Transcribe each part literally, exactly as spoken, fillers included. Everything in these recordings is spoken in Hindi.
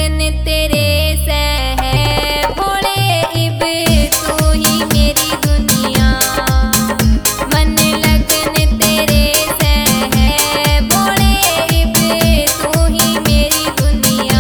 लगन तेरे से है भोले इब तू ही मेरी दुनिया। मन लगन तेरे से है भोले इब तू ही मेरी दुनिया।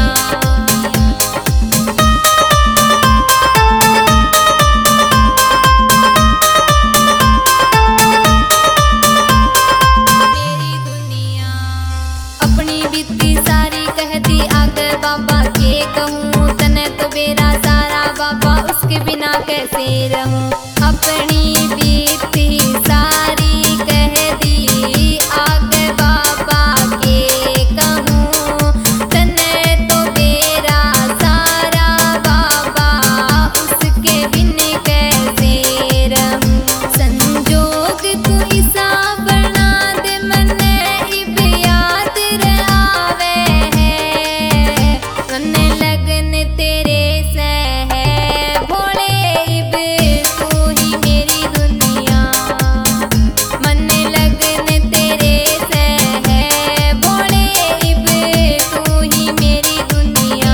मेरी दुनिया अपनी बीती सारी कहती आगे बाबा के कहूँ, तने तो मेरा सारा बाबा उसके बिना कैसे रहूँ। अपनी बीती सारी कह दी आगे बाबा के कहूँ, तने तो मेरा सारा बाबा उसके बिन कैसे रहूँ। संजोग तू ऐसा बना दे मने इब याद आवे है। मन लगन तेरे से है भोले इब तू ही मेरी दुनिया। मन लगन तेरे से है भोले इब तू ही मेरी दुनिया।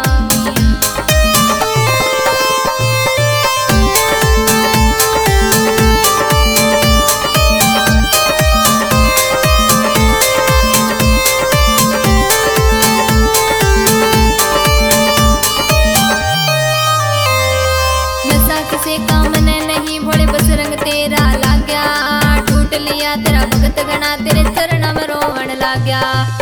नशा किसे काम ने नहीं भोले बस रंग तेरा लाग गया। टूट लिया तेरा भगत गणा तेरे चरणों में रोवण लाग गया।